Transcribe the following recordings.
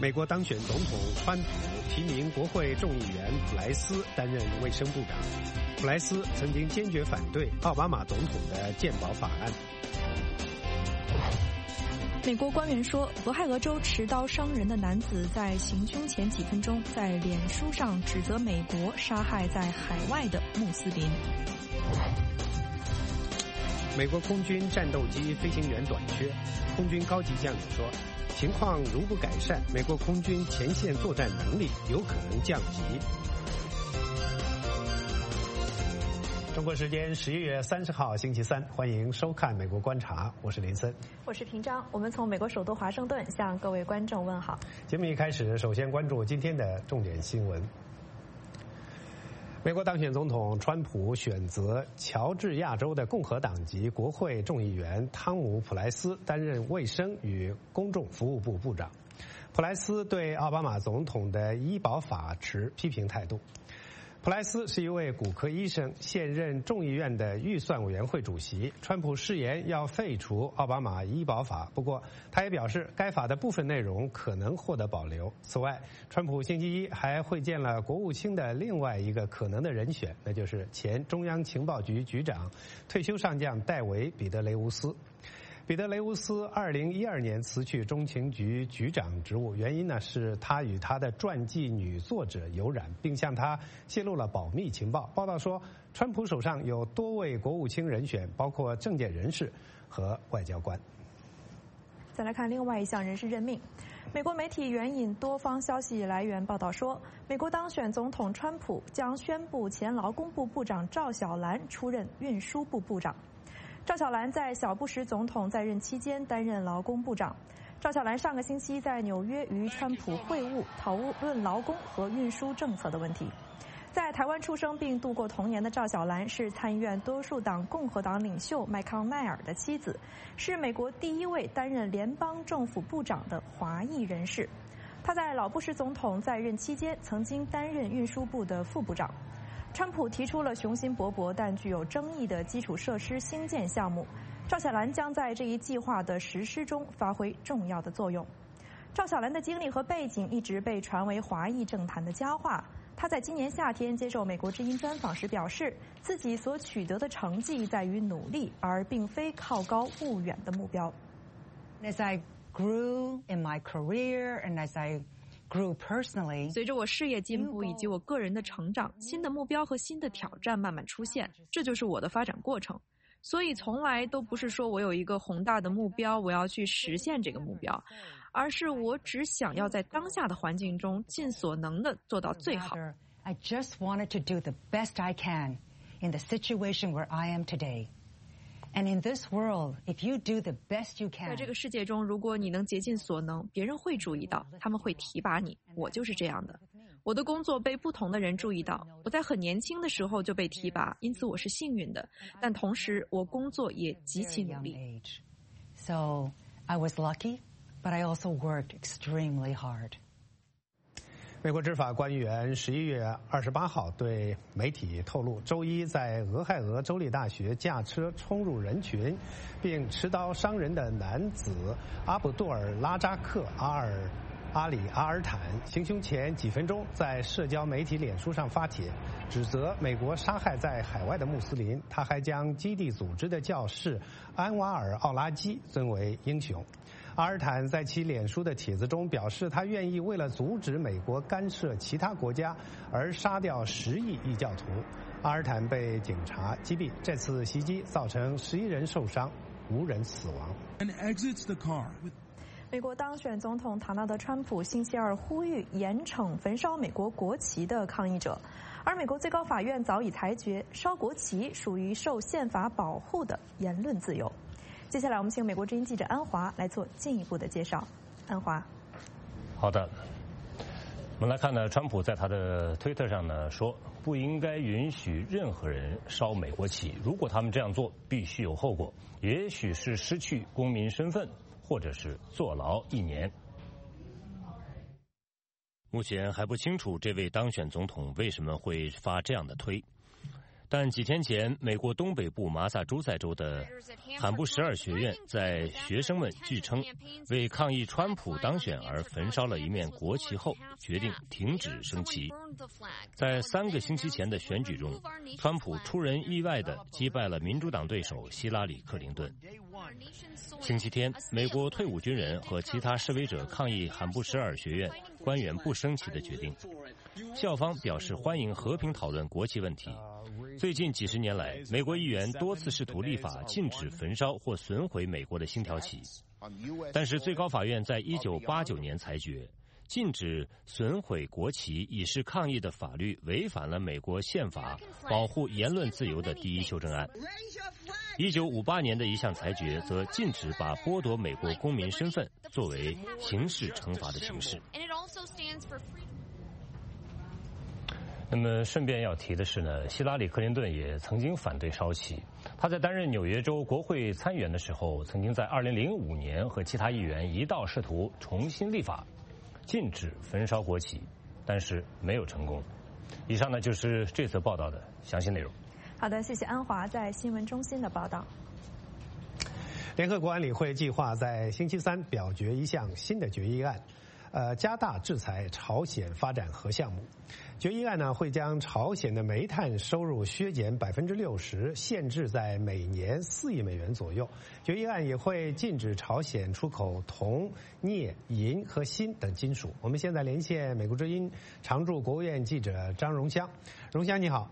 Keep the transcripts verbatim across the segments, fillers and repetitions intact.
美国当选总统川普提名国会众议员普莱斯担任卫生部长。普莱斯曾经坚决反对奥巴马总统的健保法案。 美国官员说，俄亥俄州持刀伤人的男子在行凶前几分钟在脸书上指责美国杀害在海外的穆斯林。 美国空军战斗机飞行员短缺，空军高级将领说，情况如不改善，美国空军前线作战能力有可能降级。中国时间十一月三十号星期三，欢迎收看《美国观察》，我是林森， 我是平章。我们从美国首都华盛顿向各位观众问好。 节目一开始，首先关注今天的重点新闻。美国当选总统川普选择乔治亚州的共和党籍国会众议员汤姆·普莱斯担任卫生与公众服务部部长。普莱斯对奥巴马总统的医保法持批评态度。普莱斯是一位骨科医生，现任众议院的预算委员会主席。川普誓言要废除奥巴马医保法，不过他也表示该法的部分内容可能获得保留。此外，川普星期一还会见了国务卿的另外一个可能的人选，那就是前中央情报局局长、退休上将戴维·彼得雷乌斯。彼得雷乌斯二零一二年辞去中情局局长职务，原因呢是他与他的传记女作者有染，并向他泄露了保密情报。报道说，川普手上有多位国务卿人选，包括政界人士和外交官。 再来看另外一项人事任命，美国媒体援引多方消息来源报道说，美国当选总统川普将宣布前劳工部部长赵小兰出任运输部部长。赵小兰在小布什总统在任期间担任劳工部长。赵小兰上个星期在纽约与川普会晤，讨论劳工和运输政策的问题。在台湾出生并度过童年的赵小兰是参议院多数党共和党领袖麦康奈尔的妻子，是美国第一位担任联邦政府部长的华裔人士。他在老布什总统在任期间曾经担任运输部的副部长。川普提出了雄心勃勃但具有争议的基础设施兴建项目，赵小兰将在这一计划的实施中发挥重要的作用。赵小兰的经历和背景一直被传为华裔政坛的佳话。她在今年夏天接受美国之音专访时表示，自己所取得的成绩在于努力，而并非靠高骛远的目标。 As I grew in my career and as I grew personally, 随着我事业进步以及我个人的成长，新的目标和新的挑战慢慢出现，这就是我的发展过程。所以从来都不是说我有一个宏大的目标，我要去实现这个目标，而是我只想要在当下的环境中尽所能的做到最好。 I just wanted to do the best I can in the situation where I am today.And in this world, if you do the best you can, 在这个世界中，如果你能竭尽所能，别人会注意到，他们会提拔你。我就是这样的。我的工作被不同的人注意到，我在很年轻的时候就被提拔，因此我是幸运的。但同时，我工作也极其努力。 So I was lucky, but I also worked extremely hard. 美国执法官员十一月二十八号对媒体透露，周一在俄亥俄州立大学驾车冲入人群，并持刀伤人的男子阿卜杜尔拉扎克阿尔阿里阿尔坦行凶前几分钟在社交媒体脸书上发帖，指责美国杀害在海外的穆斯林。他还将基地组织的教士安瓦尔奥拉基尊为英雄。阿尔坦在其脸书的帖子中表示，他愿意为了阻止美国干涉其他国家而杀掉十亿异教徒。阿尔坦被警察击毙，这次袭击造成十一人受伤，无人死亡。 美国当选总统唐纳德·川普星期二呼吁严惩焚烧美国国旗的抗议者，而美国最高法院早已裁决，烧国旗属于受宪法保护的言论自由。接下来我们请美国之音记者安华来做进一步的介绍。安华。 好的，我们来看呢，川普在他的推特上呢说，不应该允许任何人烧美国旗，如果他们这样做，必须有后果，也许是失去公民身份，或者是坐牢一年。目前还不清楚这位当选总统为什么会发这样的推。 但几天前，美国东北部马萨诸塞州的罕布什尔学院在学生们据称为抗议川普当选而焚烧了一面国旗后，决定停止升旗。在三个星期前的选举中，川普出人意外地击败了民主党对手希拉里·克林顿。星期天，美国退伍军人和其他示威者抗议罕布什尔学院官员不升旗的决定。校方表示欢迎和平讨论国旗问题。最近几十年来，美国议员多次试图立法禁止焚烧或损毁美国的星条旗，但是最高法院在一九八九年裁决，禁止损毁国旗以示抗议的法律违反了美国宪法保护言论自由的第一修正案。一九五八年的一项裁决则禁止把剥夺美国公民身份作为刑事惩罚的形式。那么顺便要提的是呢，希拉里·克林顿也曾经反对烧旗。他在担任纽约州国会参议员的时候，曾经在二零零五年和其他议员一道试图重新立法，禁止焚烧国旗，但是没有成功。以上呢就是这则报道的详细内容。 好的，谢谢安华在新闻中心的报道。 联合国安理会计划在星期三表决一项新的决议案，呃，加大制裁朝鲜发展核项目。决议案呢会将朝鲜的煤炭收入削减百分之六十，限制在每年四亿美元左右。决议案也会禁止朝鲜出口铜、镍、银和锌等金属。我们现在连线美国之音常驻国务院记者张荣香。荣香你好。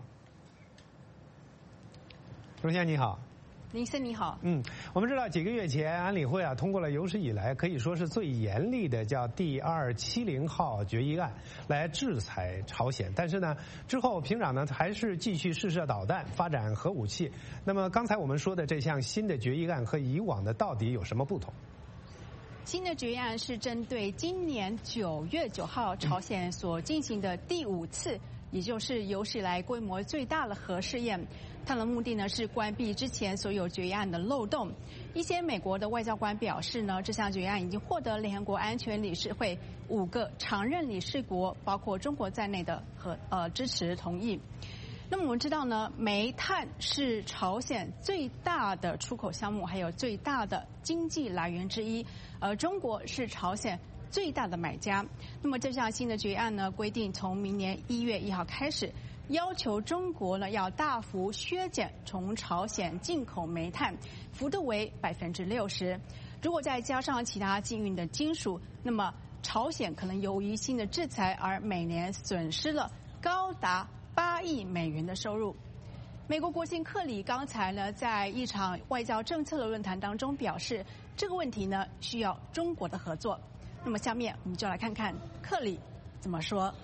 荣香你好。 林森你好。 嗯，我们知道几个月前安理会啊通过了有史以来可以说是最严厉的叫第二七零号决议案，来制裁朝鲜。但是呢，之后平壤呢还是继续试射导弹，发展核武器。那么刚才我们说的这项新的决议案和以往的到底有什么不同？ 新的决议案是针对今年九月九号朝鲜所进行的第五次，也就是有史以来规模最大的核试验。它的目的呢是关闭之前所有决议案的漏洞。一些美国的外交官表示呢，这项决议案已经获得联合国安全理事会五个常任理事国，包括中国在内的和呃支持同意。那么我们知道呢，煤炭是朝鲜最大的出口项目，还有最大的经济来源之一，而中国是朝鲜最大的买家。那么这项新的决议案呢，规定从明年一月一号开始，要求中国呢要大幅削减从朝鲜进口煤炭，幅度为百分之六十。如果再加上其他禁运的金属，那么朝鲜可能由于新的制裁而每年损失了高达八亿美元的收入。美国国卿克里刚才呢在一场外交政策的论坛当中表示，这个问题呢需要中国的合作。那么下面我们就来看看克里怎么说。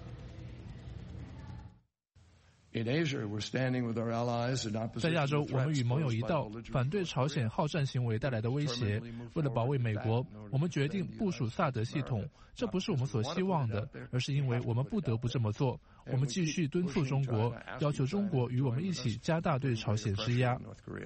在亚洲，我们与盟友一道反对朝鲜好战行为带来的威胁。为了保卫美国，我们决定部署萨德系统。这不是我们所希望的，而是因为我们不得不这么做。我们继续敦促中国，要求中国与我们一起加大对朝鲜施压。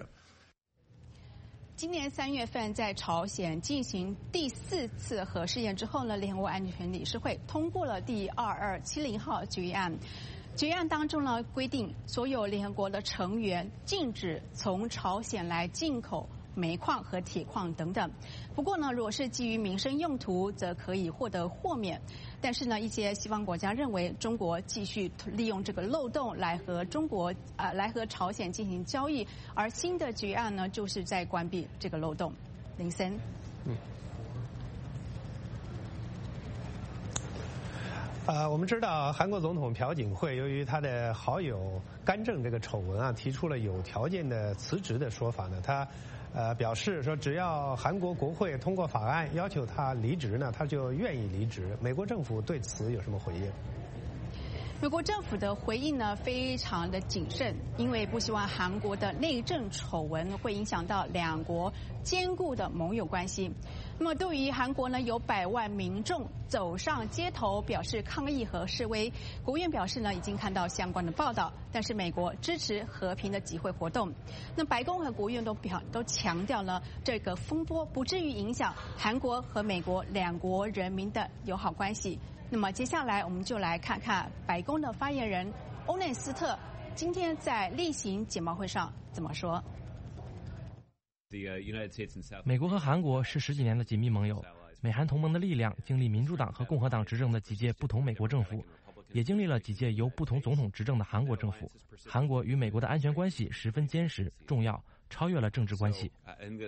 今年三月份，在朝鲜进行第四次核试验之后呢，联合国安全理事会通过了第二二七零号决议案。决议案当中呢，规定所有联合国的成员禁止从朝鲜来进口煤矿和铁矿等等。不过呢，如果是基于民生用途，则可以获得豁免。但是呢，一些西方国家认为中国继续利用这个漏洞来和中国呃来和朝鲜进行交易，而新的决议案呢，就是在关闭这个漏洞。林森， 嗯。呃，我们知道韩国总统朴槿惠由于他的好友干政这个丑闻啊，提出了有条件的辞职的说法呢。他呃表示说，只要韩国国会通过法案要求他离职呢，他就愿意离职。美国政府对此有什么回应？ 美国政府的回应呢非常的谨慎，因为不希望韩国的内政丑闻会影响到两国坚固的盟友关系。那么对于韩国呢有百万民众走上街头表示抗议和示威，国务院表示呢已经看到相关的报道，但是美国支持和平的集会活动。那白宫和国务院都表都强调呢，这个风波不至于影响韩国和美国两国人民的友好关系。那么接下来我们就来看看白宫的发言人欧内斯特今天在例行简报会上怎么说？ 美国和韩国是十几年的紧密盟友，美韩同盟的力量经历民主党和共和党执政的几届不同美国政府，也经历了几届由不同总统执政的韩国政府。韩国与美国的安全关系十分坚实、重要，超越了政治关系。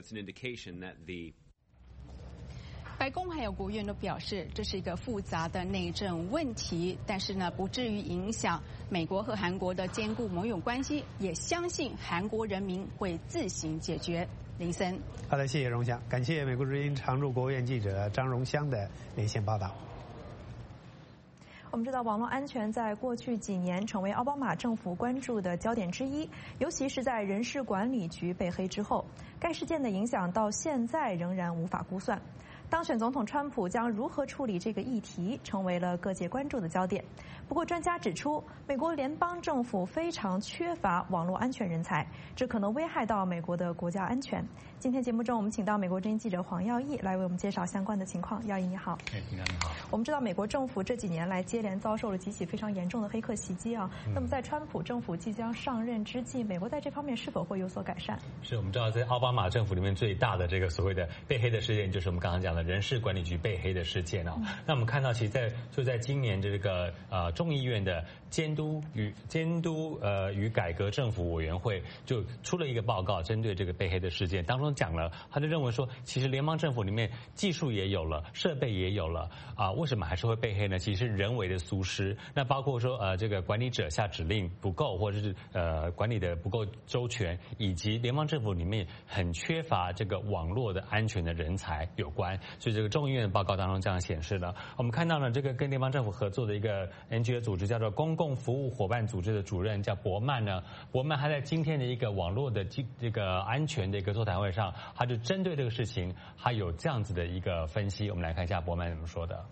白宫还有国务院都表示，这是一个复杂的内政问题，但是呢，不至于影响美国和韩国的坚固盟友关系，也相信韩国人民会自行解决。林森， 好的，谢谢荣香，感谢美国之音常驻国务院记者张荣香的连线报道。 我们知道，网络安全在过去几年成为奥巴马政府关注的焦点之一，尤其是在人事管理局被黑之后，该事件的影响到现在仍然无法估算。当选总统川普将如何处理这个议题，成为了各界关注的焦点。不过，专家指出，美国联邦政府非常缺乏网络安全人才，这可能危害到美国的国家安全。今天节目中，我们请到美国之音记者黄耀义来为我们介绍相关的情况。耀义你好。 哎，平常你好。 我们知道，美国政府这几年来接连遭受了几起非常严重的黑客袭击啊。嗯、那么，在川普政府即将上任之际，美国在这方面是否会有所改善？ 是我们知道，在奥巴马政府里面最大的这个所谓的被黑的事件，就是我们刚刚讲的人事管理局被黑的事件哦。嗯、那我们看到，其实在就在今年这个呃众议院的监督与监督呃与改革政府委员会就出了一个报告，针对这个被黑的事件，当中讲了，他就认为说，其实联邦政府里面技术也有了，设备也有了啊、呃，为什么还是会被黑呢？其实是人为的疏失。那包括说呃这个管理者下指令不够，或者是呃管理的不够周全，以及联邦政府里面很缺乏这个网络的安全的人才有关。所以这个众议院的报告当中这样显示了。我们看到呢，这个跟联邦政府合作的一个 N G O 组织叫做公共服务伙伴组织的主任叫伯曼呢，伯曼他在今天的一个网络的这个安全的一个座谈会上，他就针对这个事情，他有这样子的一个分析。我们来看一下伯曼怎么说的。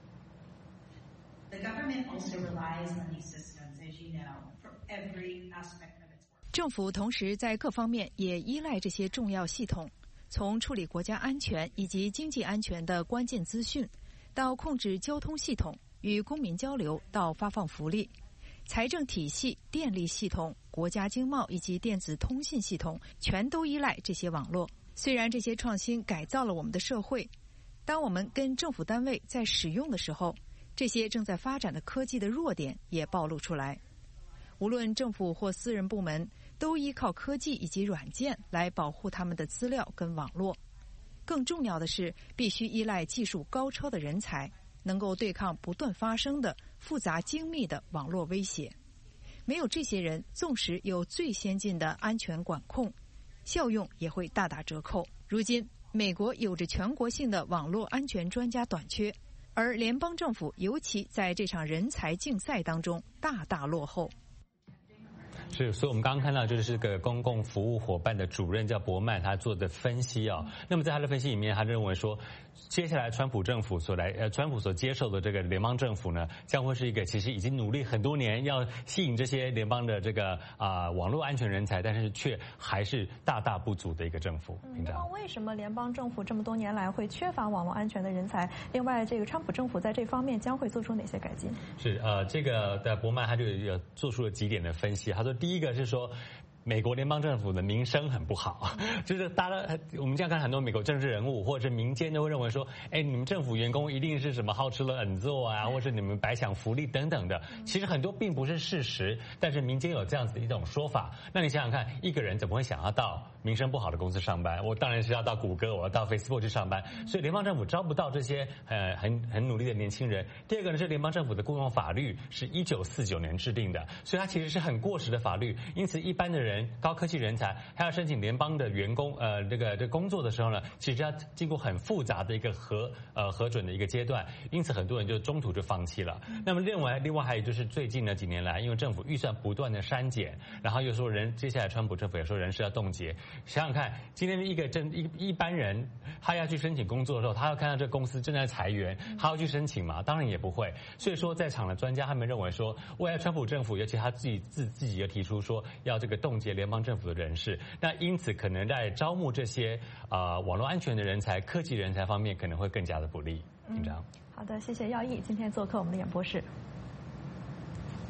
政府同时在各方面也依赖这些重要系统，从处理国家安全以及经济安全的关键资讯，到控制交通系统与公民交流，到发放福利，财政体系、电力系统、国家经贸以及电子通信系统，全都依赖这些网络。虽然这些创新改造了我们的社会，当我们跟政府单位在使用的时候，这些正在发展的科技的弱点也暴露出来。无论政府或私人部门，都依靠科技以及软件来保护他们的资料跟网络。更重要的是，必须依赖技术高超的人才，能够对抗不断发生的复杂精密的网络威胁。没有这些人，纵使有最先进的安全管控，效用也会大打折扣。如今，美国有着全国性的网络安全专家短缺，而联邦政府尤其在这场人才竞赛当中大大落后。 是，所以我们刚刚看到就是这个公共服务伙伴的主任叫伯曼，他做的分析啊、哦。那么在他的分析里面，他认为说，接下来川普政府所来呃，川普所接受的这个联邦政府呢，将会是一个其实已经努力很多年要吸引这些联邦的这个啊、呃、网络安全人才，但是却还是大大不足的一个政府。 嗯，那么为什么联邦政府这么多年来会缺乏网络安全的人才？另外，这个川普政府在这方面将会做出哪些改进？ 是呃，这个的伯曼他就有做出了几点的分析，他说。第一个是说，美国联邦政府的名声很不好，就是大家我们这样看很多美国政治人物或者是民间都会认为说，哎，你们政府员工一定是什么好吃了狠做啊，或者你们白享福利等等的。其实很多并不是事实，但是民间有这样子的一种说法。那你想想看，一个人怎么会想要到名声不好的公司上班？我当然是要到谷歌，我要到 Facebook 去上班。所以联邦政府招不到这些呃很很努力的年轻人。第二个呢是联邦政府的雇佣法律是一九四九年制定的，所以它其实是很过时的法律。因此一般的人高科技人才他要申请联邦的员工呃这个这个工作的时候呢，其实要经过很复杂的一个核呃核准的一个阶段，因此很多人就中途就放弃了。那么另外另外还有就是最近的几年来，因为政府预算不断的删减，然后又说人接下来川普政府也说人事要冻结。想想看，今天一个正一一般人他要去申请工作的时候，他要看到这个公司正在裁员，他要去申请吗？当然也不会。所以说在场的专家他们认为说，未来川普政府尤其他自己自自己又提出说要这个冻结联邦政府的人事，那因此可能在招募这些啊、呃、网络安全的人才、科技人才方面可能会更加的不利。紧张、嗯。 好的，谢谢耀义今天做客我们的演播室。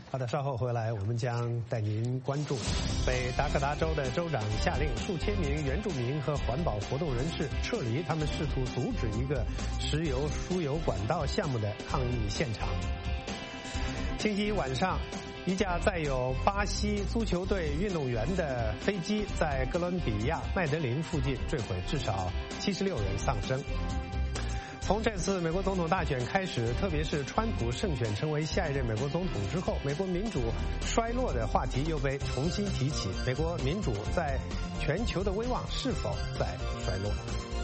好的，稍后回来我们将带您关注北达科他州的州长下令数千名原住民和环保活动人士撤离他们试图阻止一个石油输油管道项目的抗议现场。星期一晚上，一架载有巴西足球队运动员的飞机在哥伦比亚麦德林附近坠毁，至少七十六人丧生。从这次美国总统大选开始，特别是川普胜选成为下一任美国总统之后，美国民主衰落的话题又被重新提起。美国民主在全球的威望是否在衰落？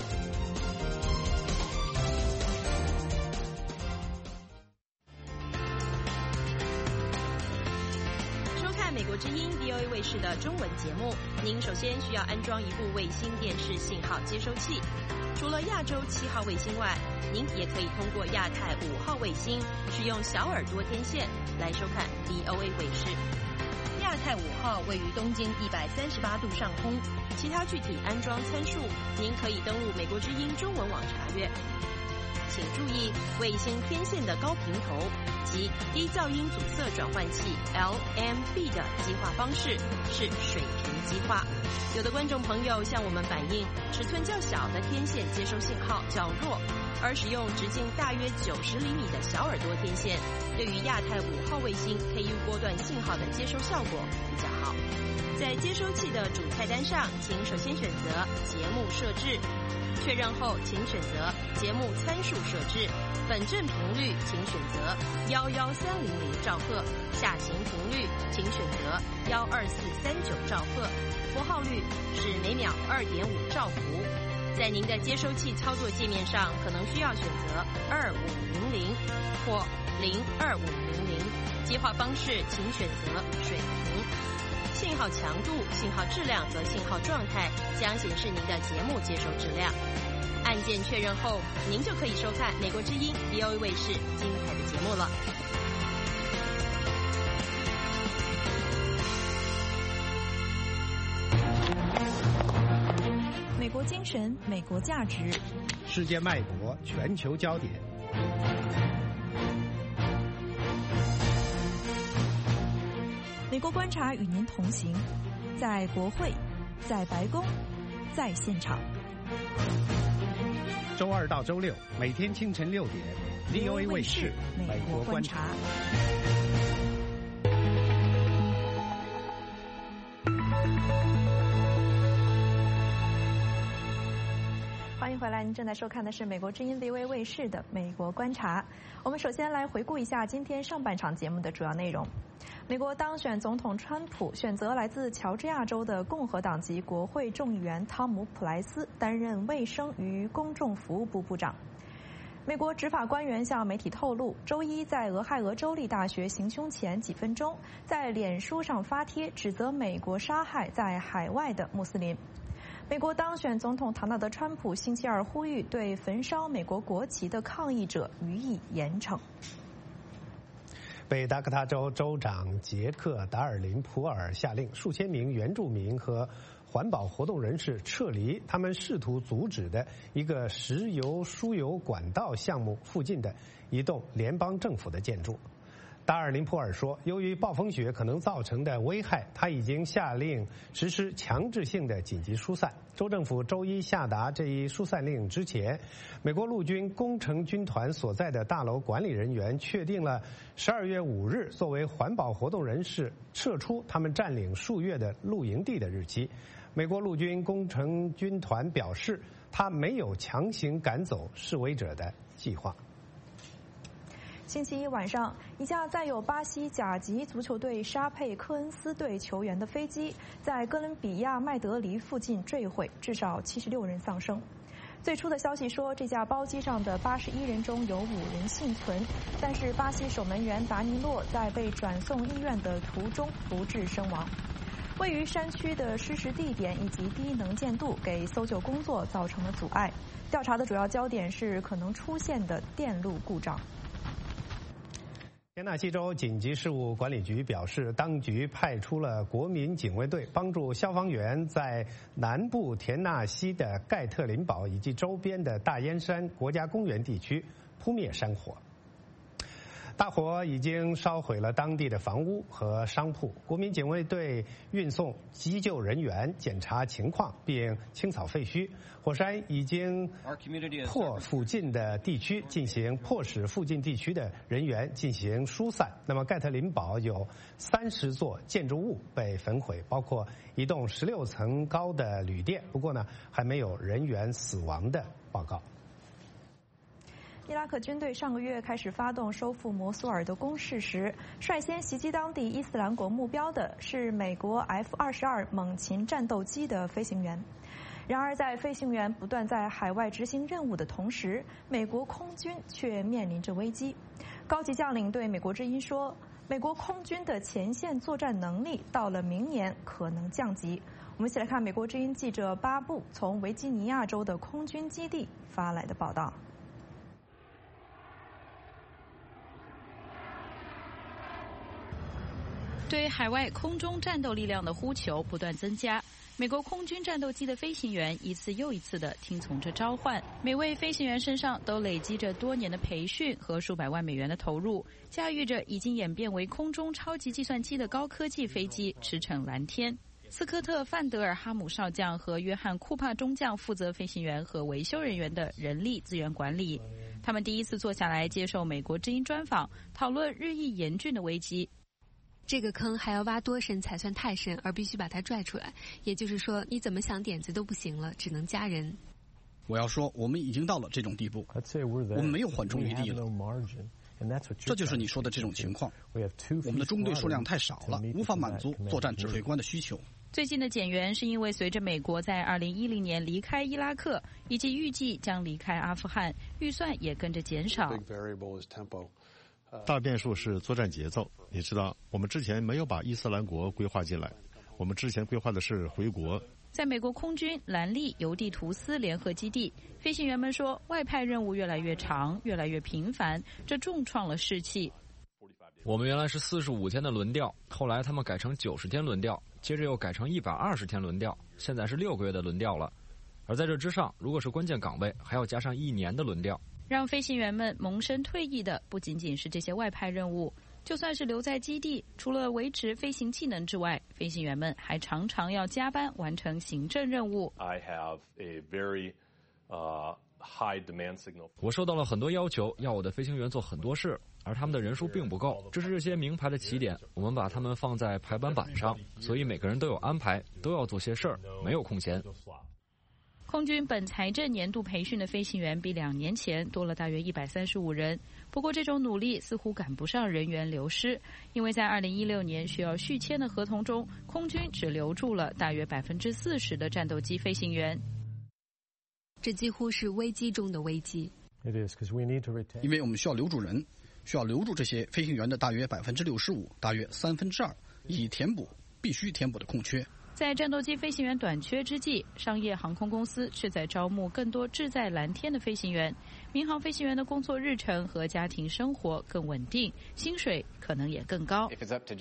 收看美国之音 V O A 卫视的中文节目，您首先需要安装一部卫星电视信号接收器。除了亚洲七号卫星外，您也可以通过亚太五号卫星使用小耳朵天线来收看 V O A 卫视。亚太五号位于东经一百三十八度上空，其他具体安装参数您可以登录美国之音中文网查阅。请注意，卫星天线的高频头及低噪音阻塞转换器 L M B 的极化方式是水平极化。有的观众朋友向我们反映，尺寸较小的天线接收信号较弱，而使用直径大约九十厘米的小耳朵天线，对于亚太五号卫星 K U 波段信号的接收效果比较好。在接收器的主菜单上，请首先选择节目设置，确认后请选择节目参数设置，本振频率请选择一一三零零兆赫，下行频率请选择一二四三九兆赫，拨号率是每秒 二点五兆伏。在您的接收器操作界面上，可能需要选择二五零零或零二五零零，接话方式请选择水平。信号强度、信号质量和信号状态将显示您的节目接收质量。按键确认后，您就可以收看美国之音 V O A 卫视精彩的节目了。 美国精神，美国价值， 世界脉搏，全球焦点。 美国观察与您同行，在国会，在白宫，在现场。 周二到周六，每天清晨六点 ，V O A 卫视美国观察。 欢迎回来，您正在收看的是美国之音 V O A 卫视的美国观察。我们首先来回顾一下今天上半场节目的主要内容。美国当选总统川普选择来自乔治亚州的共和党籍国会众议员汤姆·普莱斯担任卫生与公众服务部部长。美国执法官员向媒体透露，周一在俄亥俄州立大学行凶前几分钟，在脸书上发帖指责美国杀害在海外的穆斯林。美国当选总统唐纳德·川普星期二呼吁对焚烧美国国旗的抗议者予以严惩。 北达科他州州长杰克·达尔林普尔下令数千名原住民和环保活动人士撤离他们试图阻止的一个石油输油管道项目附近的一栋联邦政府的建筑。达尔林普尔说，由于暴风雪可能造成的危害，他已经下令实施强制性的紧急疏散。州政府周一下达这一疏散令之前，美国陆军工程军团所在的大楼管理人员确定了十二月五日作为环保活动人士撤出他们占领数月的露营地的日期。美国陆军工程军团表示，他没有强行赶走示威者的计划。 星期一晚上，一架载有巴西甲级足球队沙佩科恩斯队球员的飞机在哥伦比亚麦德里附近坠毁，至少七十六人丧生。最初的消息说，这架包机上的八十一人中有五人幸存，但是巴西守门员达尼洛在被转送医院的途中不治身亡。位于山区的失事地点以及低能见度给搜救工作造成了阻碍。调查的主要焦点是可能出现的电路故障。 田纳西州紧急事务管理局表示，当局派出了国民警卫队，帮助消防员在南部田纳西的盖特林堡以及周边的大烟山国家公园地区扑灭山火。 大火已经烧毁了当地的房屋和商铺，国民警卫队运送急救人员检查情况并清扫废墟。火山已经迫附近的地区进行迫使附近地区的人员进行疏散。那么盖特林堡有三十座建筑物被焚毁，包括一栋十六层高的旅店。不过呢，还没有人员死亡的报告。 伊拉克军队上个月开始发动收复摩苏尔的攻势时，率先袭击当地伊斯兰国目标的是美国 F 二十二猛禽战斗机的飞行员。然而，在飞行员不断在海外执行任务的同时，美国空军却面临着危机。高级将领对美国之音说，美国空军的前线作战能力到了明年可能降级。我们一起来看美国之音记者巴布从维吉尼亚州的空军基地发来的报道。 对海外空中战斗力量的呼求不断增加，美国空军战斗机的飞行员一次又一次地听从着召唤，每位飞行员身上都累积着多年的培训和数百万美元的投入，驾驭着已经演变为空中超级计算机的高科技飞机驰骋蓝天。斯科特·范德尔哈姆少将和约翰·库帕中将负责飞行员和维修人员的人力资源管理。他们第一次坐下来接受美国之音专访，讨论日益严峻的危机。 这个坑还要挖多深才算太深，而必须把它拽出来。也就是说，你怎么想点子都不行了，只能加人。 我要说，我们已经到了这种地步，我们没有缓冲余地了。这就是你说的这种情况。我们的中队数量太少了，无法满足作战指挥官的需求。 最近的减员是因为随着美国在二零一零年离开伊拉克，以及预计将离开阿富汗，预算也跟着减少。 大变数是作战节奏。你知道，我们之前没有把伊斯兰国规划进来，我们之前规划的是回国。 在美国空军兰利尤蒂图斯联合基地，飞行员们说，外派任务越来越长，越来越频繁，这重创了士气。 我们原来是四十五天的轮调，后来他们改成九十天轮调，接着又改成一百二十天轮调，现在是六个月的轮调了。而在这之上，如果是关键岗位，还要加上一年的轮调。 让飞行员们萌生退役的不仅仅是这些外派任务，就算是留在基地，除了维持飞行技能之外，飞行员们还常常要加班完成行政任务。 I have a very, uh, high demand signal. 我受到了很多要求，要我的飞行员做很多事，而他们的人数并不够。这是这些名牌的起点，我们把他们放在排班板上，所以每个人都有安排，都要做些事儿，没有空闲。 空军本财政年度培训的飞行员比两年前多了大约一百三十五人，不过这种努力似乎赶不上人员流失，因为在二零一六年需要续签的合同中，空军只留住了大约百分之四十的战斗机飞行员。 这几乎是危机中的危机。 因为我们需要留住人，需要留住这些飞行员的大约百分之六十五，大约三分之二，以填补必须填补的空缺。 在战斗机飞行员短缺之际，商业航空公司却在招募更多志在蓝天的飞行员。民航飞行员的工作日程和家庭生活更稳定，薪水可能也更高。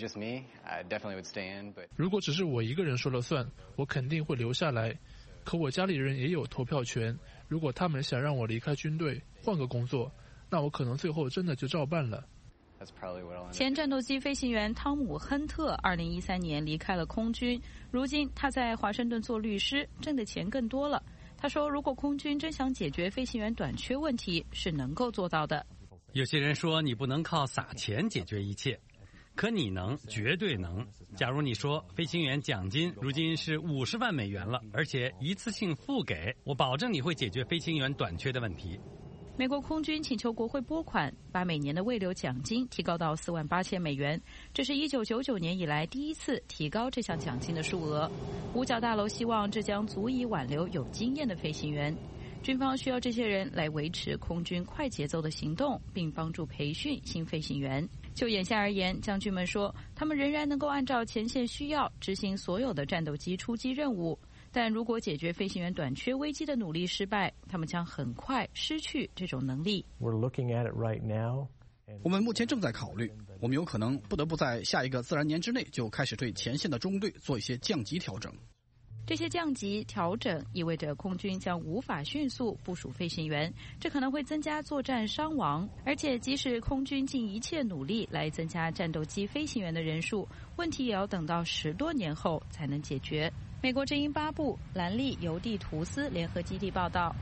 如果只是我一个人说了算，我肯定会留下来。可我家里人也有投票权，如果他们想让我离开军队，换个工作，那我可能最后真的就照办了。 前战斗机飞行员汤姆·亨特二零一三年离开了空军，如今他在华盛顿做律师，挣的钱更多了。他说，如果空军真想解决飞行员短缺问题，是能够做到的。 有些人说你不能靠撒钱解决一切，可你能，绝对能。假如你说飞行员奖金如今是五十万美元了，而且一次性付给，我保证你会解决飞行员短缺的问题。 美国空军请求国会拨款，把每年的慰留奖金提高到四万八千美元，这是一九九九年以来第一次提高这项奖金的数额。五角大楼希望这将足以挽留有经验的飞行员。军方需要这些人来维持空军快节奏的行动，并帮助培训新飞行员。就眼下而言，将军们说，他们仍然能够按照前线需要执行所有的战斗机出击任务。但如果解决飞行员短缺危机的努力失败，他们将很快失去这种能力。 我们目前正在考虑，我们有可能不得不在下一个自然年之内就开始对前线的中队做一些降级调整。 这些降级调整意味着空军将无法迅速部署飞行员，这可能会增加作战伤亡。而且，即使空军尽一切努力来增加战斗机飞行员的人数，问题也要等到十多年后才能解决。美国之音八部兰利邮递图斯联合基地报道。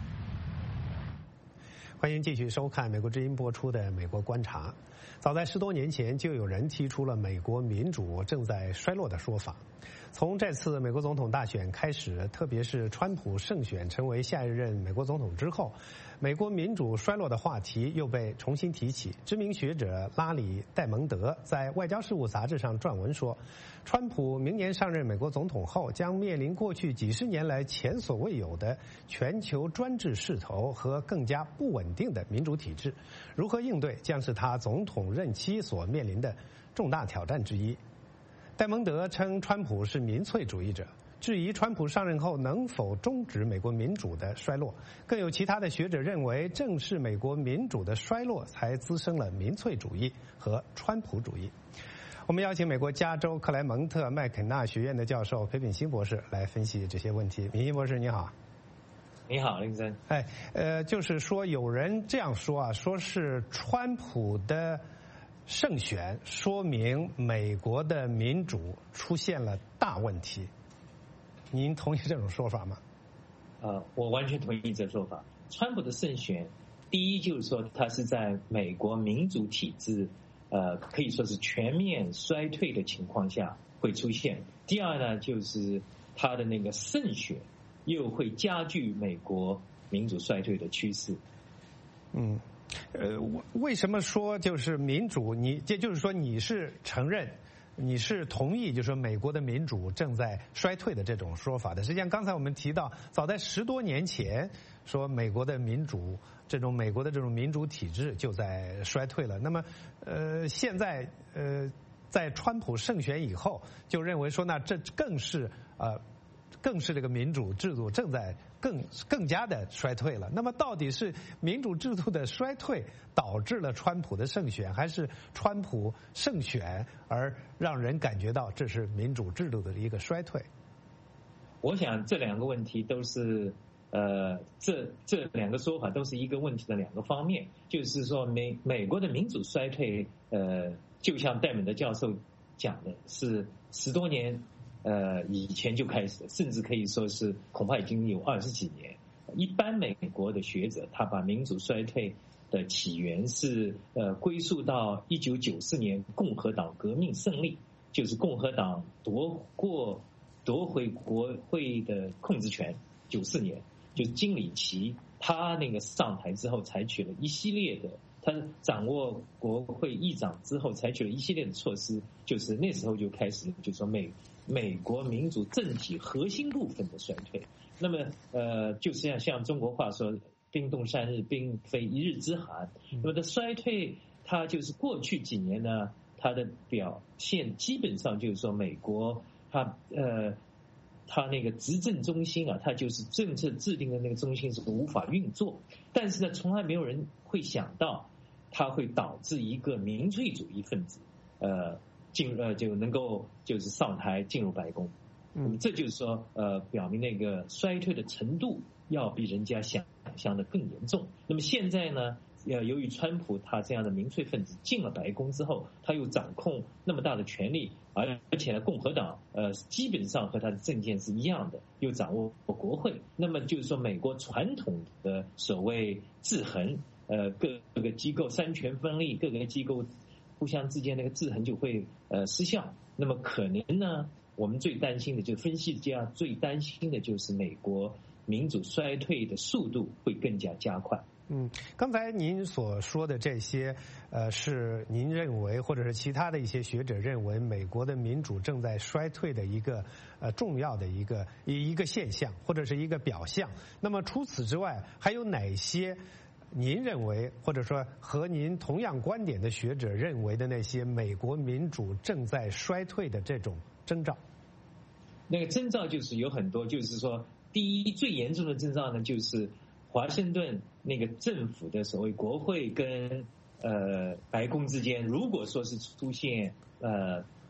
欢迎继续收看美国之音播出的《美国观察》。早在十多年前，就有人提出了美国民主正在衰落的说法。从这次美国总统大选开始，特别是川普胜选成为下一任美国总统之后，美国民主衰落的话题又被重新提起。知名学者拉里·戴蒙德在《外交事务》杂志上撰文说，川普明年上任美国总统后，将面临过去几十年来前所未有的全球专制势头和更加不稳定的民主体制。如何应对，将是他总统任期所面临的重大挑战之一。戴蒙德称川普是民粹主义者，质疑川普上任后能否终止美国民主的衰落。更有其他的学者认为，正是美国民主的衰落才滋生了民粹主义和川普主义。我们邀请美国加州克莱蒙特麦肯纳学院的教授裴秉新博士来分析这些问题。秉新博士，你好。 你好，林森。 哎，呃，就是说有人这样说啊，说是川普的胜选说明美国的民主出现了大问题，您同意这种说法吗？ 呃，我完全同意这说法。川普的胜选，第一就是说他是在美国民主体制，呃，可以说是全面衰退的情况下会出现。第二呢，就是他的那个胜选又会加剧美国民主衰退的趋势。 嗯。呃，为什么说就是民主？你这就是说你是承认，你是同意，就是说美国的民主正在衰退的这种说法的。实际上，刚才我们提到，早在十多年前，说美国的民主，这种美国的这种民主体制就在衰退了。那么，呃，现在呃，在川普胜选以后，就认为说，那这更是呃。更是这个民主制度正在更更加的衰退了。那么，到底是民主制度的衰退导致了川普的胜选，还是川普胜选而让人感觉到这是民主制度的一个衰退？ 我想这两个问题都是呃，这这两个说法都是一个问题的两个方面。就是说美美国的民主衰退，呃，就像戴蒙德教授讲的，是十多年。呃，以前就开始，甚至可以说是恐怕已经有二十几年。一般美国的学者，他把民主衰退的起源是呃归宿到一九九四年共和党革命胜利，就是共和党夺过夺回国会的控制权。九四年，就是金里奇他那个上台之后，采取了一系列的。他掌握国会议长之后，采取了一系列的措施，就是那时候就开始，就是说美美国民主政体核心部分的衰退。那么，呃，就是像像中国话说“冰冻三日，并非一日之寒”。那么的衰退，它就是过去几年呢，它的表现基本上就是说，美国它呃，它那个执政中心啊，它就是政策制定的那个中心是无法运作。但是呢，从来没有人会想到。它会导致一个民粹主义分子，呃，进呃就能够就是上台进入白宫，嗯，这就是说呃表明那个衰退的程度要比人家想象的更严重。那么现在呢，呃，由于川普他这样的民粹分子进了白宫之后，他又掌控那么大的权力，而而且呢，共和党呃基本上和他的政见是一样的，又掌握国会，那么就是说美国传统的所谓制衡。呃，各个机构三权分立，各个机构互相之间那个制衡就会呃失效。那么可能呢，我们最担心的，就分析家最担心的就是美国民主衰退的速度会更加加快。 嗯，刚才您所说的这些，呃，是您认为或者是其他的一些学者认为美国的民主正在衰退的一个呃重要的一个一一个现象或者是一个表象。那么除此之外，还有哪些？您认为，或者说和您同样观点的学者认为的那些美国民主正在衰退的这种征兆？ 那个征兆就是有很多，就是说，第一最严重的征兆呢，就是华盛顿那个政府的所谓国会跟呃白宫之间，如果说是出现呃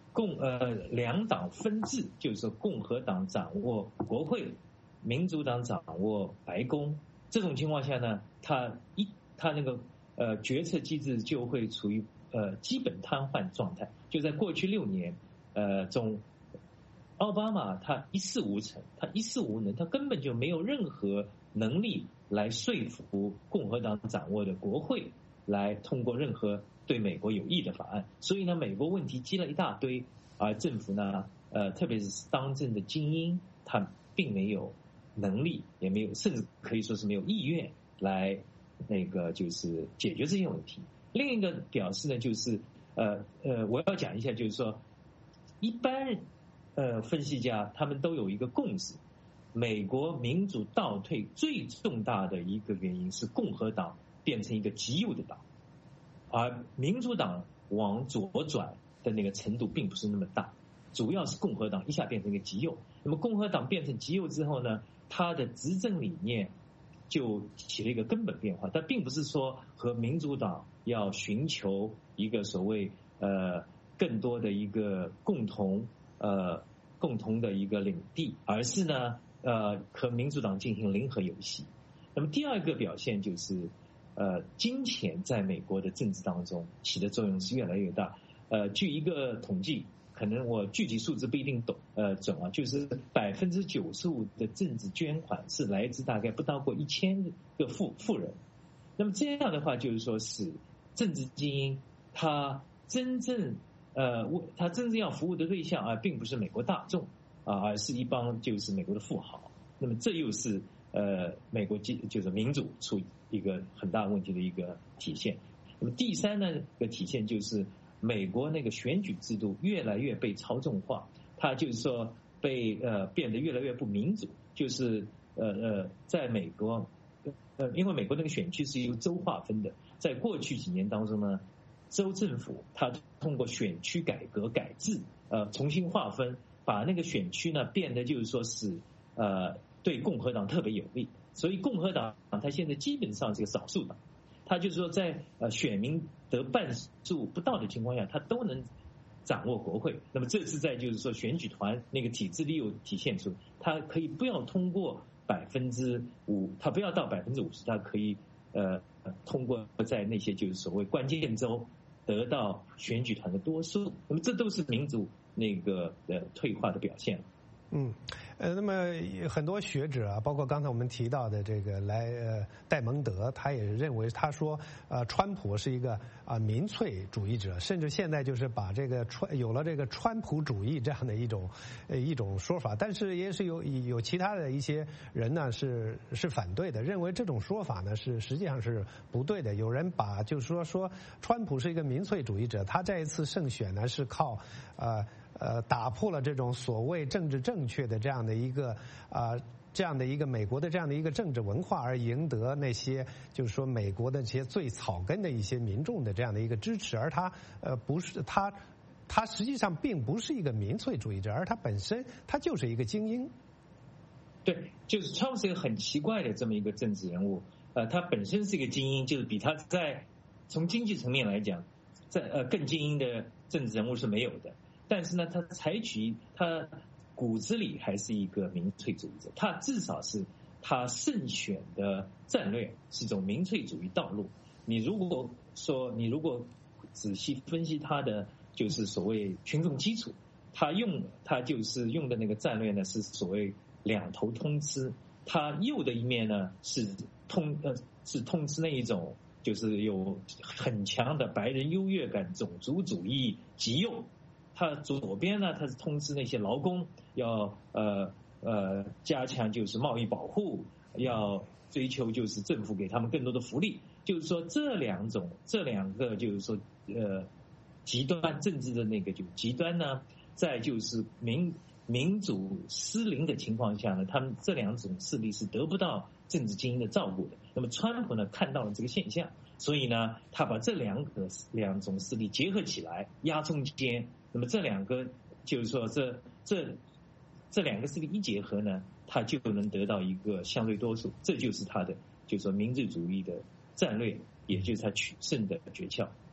共呃两党分治，就是说共和党掌握国会，民主党掌握白宫。这种情况下呢，他一他那个呃决策机制就会处于呃基本瘫痪状态。就在过去六年，呃中。奥巴马他一事无成，他一事无能，他根本就没有任何能力来说服共和党掌握的国会来通过任何对美国有益的法案。所以呢，美国问题积了一大堆，而政府呢，呃，特别是当政的精英，他并没有能力，也没有，甚至可以说是没有意愿来那个就是解决这些问题。另一个表示呢，就是呃呃，我要讲一下，就是说一般。呃，分析家他们都有一个共识，美国民主倒退最重大的一个原因是共和党变成一个极右的党，而民主党往左转的那个程度并不是那么大，主要是共和党一下变成一个极右。那么共和党变成极右之后呢，它的执政理念就起了一个根本变化，但并不是说和民主党要寻求一个所谓呃更多的一个共同。呃，共同的一个领地，而是呢，呃，和民主党进行零和游戏。那么第二个表现就是，呃，金钱在美国的政治当中起的作用是越来越大。呃，据一个统计，可能我具体数字不一定懂，呃，准啊，就是百分之九十五的政治捐款是来自大概不到过一千个富富人。那么这样的话，就是说使政治精英他真正。呃，他真正要服务的对象啊，并不是美国大众啊，而是一帮就是美国的富豪。那么这又是呃美国就是民主出一个很大问题的一个体现。那么第三呢个体现就是美国那个选举制度越来越被操纵化，它就是说被呃变得越来越不民主。就是呃呃，在美国呃，因为美国那个选区是由州划分的，在过去几年当中呢。州政府它通过选区改革改制，呃，重新划分，把那个选区呢变得就是说是呃对共和党特别有利，所以共和党它现在基本上是个少数党，它就是说在呃选民得半数不到的情况下，它都能掌握国会。那么这是在就是说选举团那个体制里有体现出，它可以不要通过百分之五，它不要到百分之五十，它可以呃通过在那些就是所谓关键州。得到选举团的多数，那么这都是民主那个呃退化的表现。 嗯，呃，那么很多学者啊，包括刚才我们提到的这个莱呃戴蒙德，他也认为，他说，呃，川普是一个啊、呃、民粹主义者，甚至现在就是把这个川有了这个川普主义这样的一种呃一种说法，但是也是有有其他的一些人呢是是反对的，认为这种说法呢是实际上是不对的。有人把就是说说川普是一个民粹主义者，他这一次胜选呢是靠呃。呃，打破了这种所谓政治正确的这样的一个啊、呃，这样的一个美国的这样的一个政治文化，而赢得那些就是说美国的这些最草根的一些民众的这样的一个支持，而他呃不是他，他实际上并不是一个民粹主义者，而他本身他就是一个精英。 对，就是川普是一个很奇怪的这么一个政治人物，呃，他本身是一个精英，就是比他在从经济层面来讲，在呃更精英的政治人物是没有的。但是呢，他采取他骨子里还是一个民粹主义者，他至少是他胜选的战略是一种民粹主义道路。你如果说你如果仔细分析他的就是所谓群众基础，他用他就是用的那个战略呢是所谓两头通吃，他右的一面呢是通呃是通吃那一种就是有很强的白人优越感、种族主义极右。他左边呢，他是通知那些劳工要呃呃加强就是贸易保护，要追求就是政府给他们更多的福利。就是说这两种这两个就是说呃极端政治的那个就极端呢，在就是民民主失灵的情况下呢，他们这两种势力是得不到政治精英的照顾的。那么川普呢看到了这个现象，所以呢他把这两个两种势力结合起来压中间。那么这两个就是说这这这两个势力一结合呢，他就能得到一个相对多数，这就是他的就是说民主主义的战略，也就是他取胜的诀窍。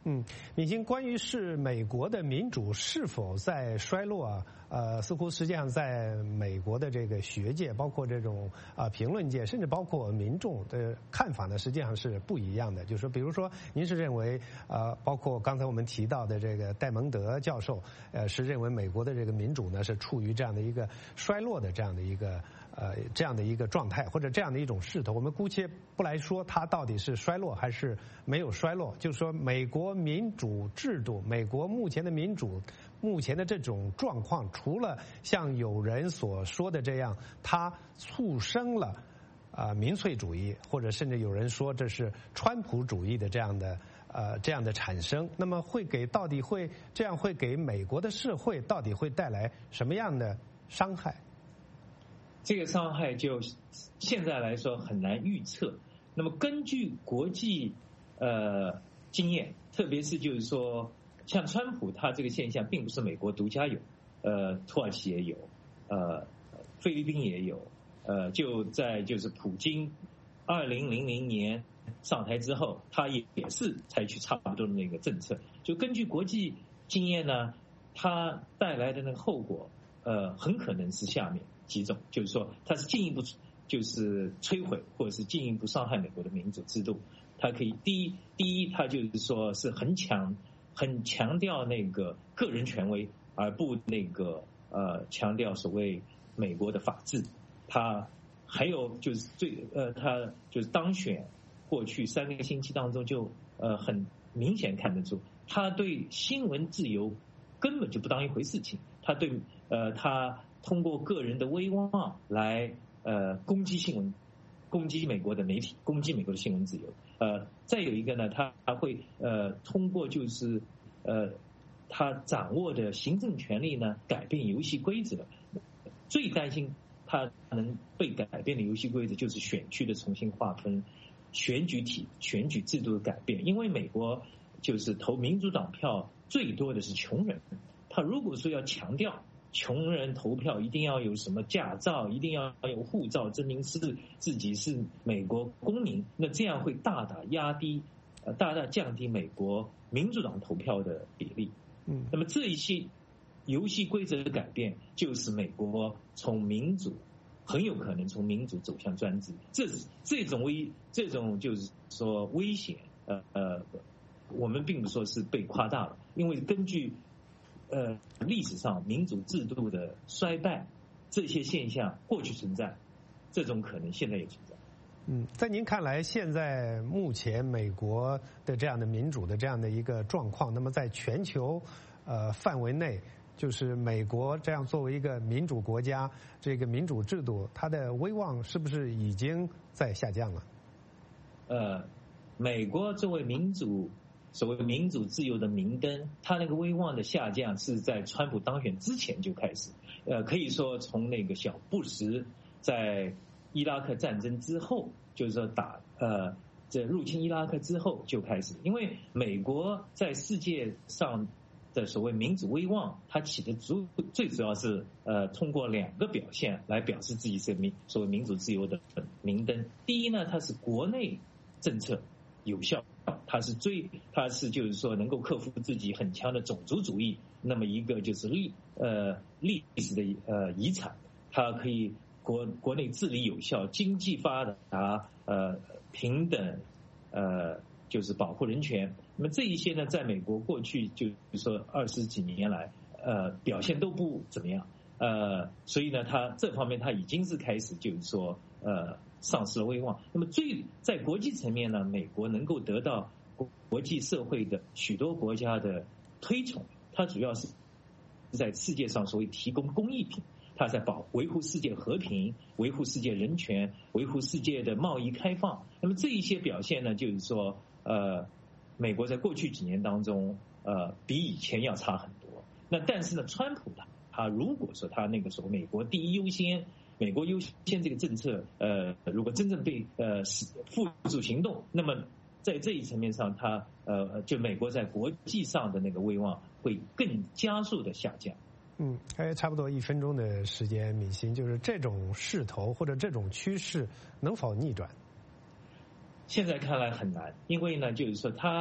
嗯，敏兴，关于是美国的民主是否在衰落啊？呃，似乎实际上在美国的这个学界，包括这种啊、呃、评论界，甚至包括民众的看法呢，实际上是不一样的。就是说，比如说，您是认为呃，包括刚才我们提到的这个戴蒙德教授，呃，是认为美国的这个民主呢是处于这样的一个衰落的这样的一个呃这样的一个状态，或者这样的一种势头。我们姑且不来说它到底是衰落还是没有衰落，就是说美国民主制度，美国目前的民主。目前的这种状况，除了像有人所说的这样，它促生了啊、呃、民粹主义，或者甚至有人说这是川普主义的这样的呃这样的产生，那么会给到底会这样会给美国的社会到底会带来什么样的伤害？ 这个伤害就现在来说很难预测。那么根据国际呃经验，特别是就是说。像川普他这个现象并不是美国独家有，呃，土耳其也有，呃，菲律宾也有，呃，就在就是普京二零零零年上台之后，他也也是采取差不多的那个政策。就根据国际经验呢，它带来的那个后果，呃，很可能是下面几种，就是说它是进一步就是摧毁或者是进一步伤害美国的民主制度。它可以第一第一，它就是说是很强。很强调那个个人权威，而不那个呃强调所谓美国的法治。他还有就是最呃，他就是当选过去三个星期当中就呃很明显看得出，他对新闻自由根本就不当一回事情。他对呃他通过个人的威望来呃攻击新闻，攻击美国的媒体，攻击美国的新闻自由。呃，再有一个呢，他还会呃通过就是呃他掌握的行政权力呢改变游戏规则。最担心他能被改变的游戏规则就是选区的重新划分、选举体、选举制度的改变。因为美国就是投民主党票最多的是穷人，他如果说要强调穷人投票一定要有什么驾照，一定要有护照证明是自己是美国公民，那这样会大大压低、呃大大降低美国民主党投票的比例。 嗯， 那么这一些游戏规则的改变，就是美国从民主很有可能从民主走向专制。这这种危这种就是说危险，呃呃，我们并不说是被夸大了，因为根据。呃，历史上民主制度的衰败，这些现象过去存在，这种可能现在也存在。 嗯，在您看来，现在目前美国的这样的民主的这样的一个状况，那么在全球呃范围内，就是美国这样作为一个民主国家，这个民主制度，它的威望是不是已经在下降了？ 呃，美国作为民主。所谓民主自由的明灯，它那个威望的下降是在川普当选之前就开始，呃，可以说从那个小布什在伊拉克战争之后，就是说打呃这入侵伊拉克之后就开始，因为美国在世界上的所谓民主威望，它起的主最主要是呃通过两个表现来表示自己是民所谓民主自由的明灯。第一呢，它是国内政策有效。它是最，它是就是说能够克服自己很强的种族主义，那么一个就是历呃历史的呃遗产，它可以国国内治理有效，经济发达，呃平等，呃就是保护人权。那么这一些呢，在美国过去就是说二十几年来，呃表现都不怎么样，呃所以呢，它这方面它已经是开始就是说呃。丧失了威望。那么最在国际层面呢，美国能够得到国际社会的许多国家的推崇，它主要是在世界上所谓提供工艺品，它在保维护世界和平、维护世界人权、维护世界的贸易开放。那么这一些表现呢，就是说，呃，美国在过去几年当中，呃，比以前要差很多。那但是呢，川普他他如果说他那个时候美国第一优先。美国优先这个政策，呃，如果真正被呃付诸行动，那么在这一层面上，它呃，就美国在国际上的那个威望会更加速的下降。 嗯，还有差不多一分钟的时间，敏兴，就是这种势头或者这种趋势能否逆转？ 现在看来很难，因为呢，就是说它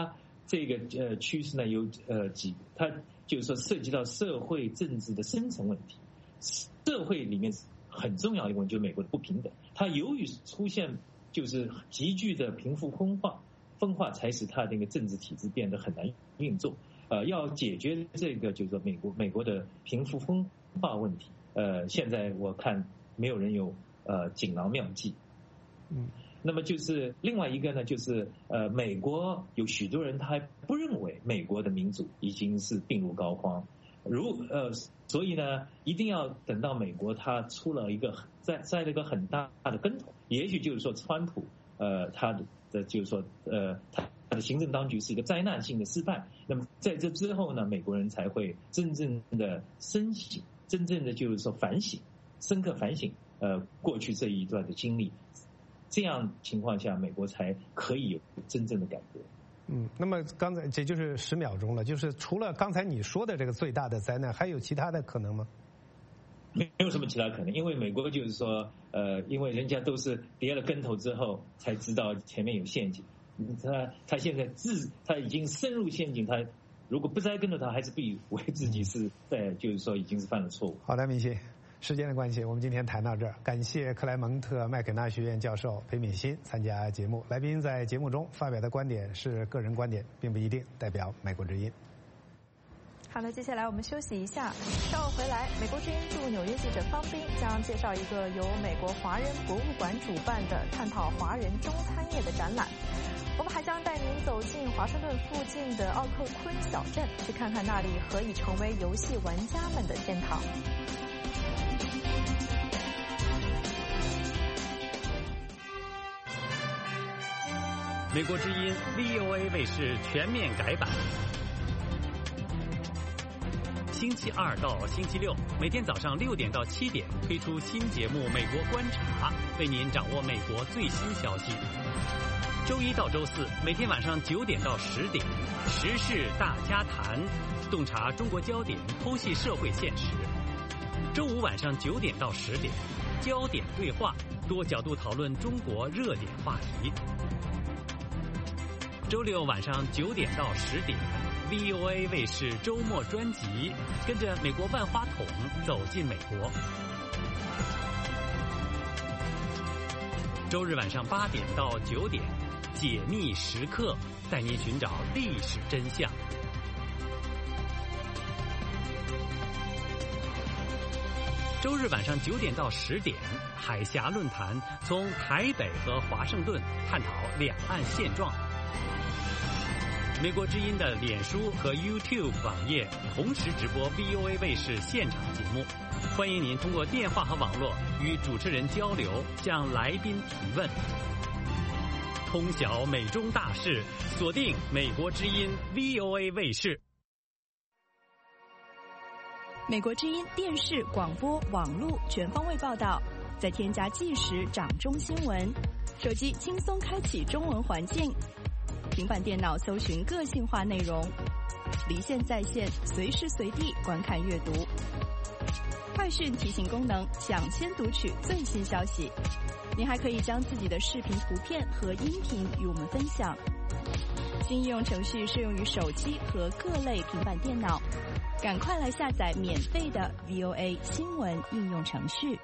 这个呃趋势呢有呃几，它就是说涉及到社会政治的深层问题，社会里面很重要的一个问题就是美国的不平等，它由于出现就是急剧的贫富分化，分化才使它这个政治体制变得很难运作。呃，要解决这个就是说美国美国的贫富分化问题，呃，现在我看没有人有呃锦囊妙计。 嗯。 那么就是另外一个呢，就是呃，美国有许多人他还不认为美国的民主已经是病入膏肓，如呃，所以呢，一定要等到美国他出了一个栽栽了一个很大的跟头，也许就是说川普呃他的的就是说呃他的行政当局是一个灾难性的失败，那么在这之后呢，美国人才会真正的深省，真正的就是说反省，深刻反省呃过去这一段的经历。这样情况下，美国才可以有真正的改革。 嗯，那么刚才这就是十秒钟了，就是除了刚才你说的这个最大的灾难，还有其他的可能吗？ 没有什么其他可能，因为美国就是说，呃，因为人家都是跌了跟头之后才知道前面有陷阱，他他现在自他已经深入陷阱，他如果不栽跟头，他还是不以为自己是在就是说已经是犯了错误。 好的，明鑫。时间的关系，我们今天谈到这儿。感谢克莱蒙特麦肯纳学院教授裴敏欣参加节目。来宾在节目中发表的观点是个人观点，并不一定代表美国之音。 好的，接下来我们休息一下，稍后回来，美国之音驻纽约记者方斌将介绍一个由美国华人博物馆主办的探讨华人中餐业的展览。我们还将带您走进华盛顿附近的奥克昆小镇，去看看那里何以成为游戏玩家们的天堂。 美国之音 V O A 卫视全面改版，星期二到星期六每天早上六点到七点推出新节目《美国观察》，为您掌握美国最新消息。周一到周四每天晚上九点到十点，时事大家谈，洞察中国焦点，剖析社会现实。周五晚上九点到十点，焦点对话，多角度讨论中国热点话题。周六晚上九点到十点 ，V O A 卫视周末专辑，跟着美国万花筒走进美国。周日晚上八点到九点，解密时刻，带您寻找历史真相。周日晚上九点到十点，海峡论坛从台北和华盛顿探讨两岸现状。美国之音的脸书和 YouTube 网页同时直播 V O A 卫视现场节目，欢迎您通过电话和网络与主持人交流，向来宾提问。通晓美中大事，锁定美国之音 V O A 卫视。 美国之音电视、广播、网络全方位报道，再添加即时掌中新闻，手机轻松开启中文环境。平板电脑搜寻个性化内容，离线在线，随时随地观看阅读。快讯提醒功能，抢先读取最新消息。您还可以将自己的视频、图片和音频与我们分享。新应用程序适用于手机和各类平板电脑，赶快来下载免费的 V O A 新闻应用程序。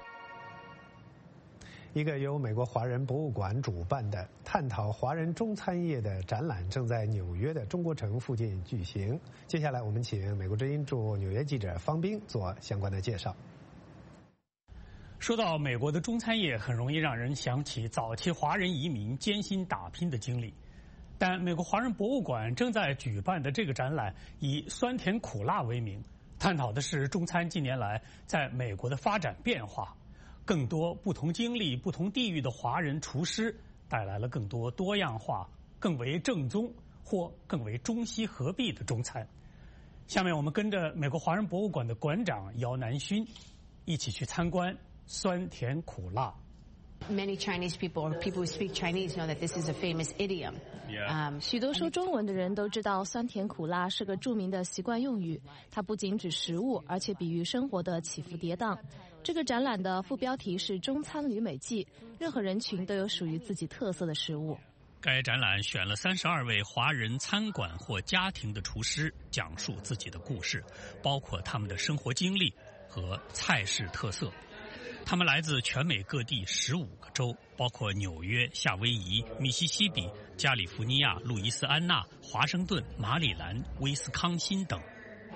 一个由美国华人博物馆主办的探讨华人中餐业的展览正在纽约的中国城附近举行。接下来我们请美国之音驻纽约记者方斌做相关的介绍。 说到美国的中餐业，很容易让人想起早期华人移民艰辛打拼的经历。但美国华人博物馆正在举办的这个展览以酸甜苦辣为名，探讨的是中餐近年来在美国的发展变化。更多不同经历、不同地域的华人厨师带来了更多多样化、更为正宗或更为中西合璧的中餐。下面我们跟着美国华人博物馆的馆长姚南勋一起去参观酸甜苦辣。 Many Chinese people or people who speak Chinese know that this is a famous idiom. Um, 许多说中文的人都知道酸甜苦辣是个著名的习惯用语，它不仅指食物，而且比喻生活的起伏跌宕。这个展览的副标题是中餐旅美记，任何人群都有属于自己特色的食物。 该展览选了三十二位华人餐馆或家庭的厨师，讲述自己的故事，包括他们的生活经历和菜式特色。他们来自全美各地十五个州，包括纽约、夏威夷、密西西比、加利福尼亚、路易斯安那、华盛顿、马里兰、威斯康辛等。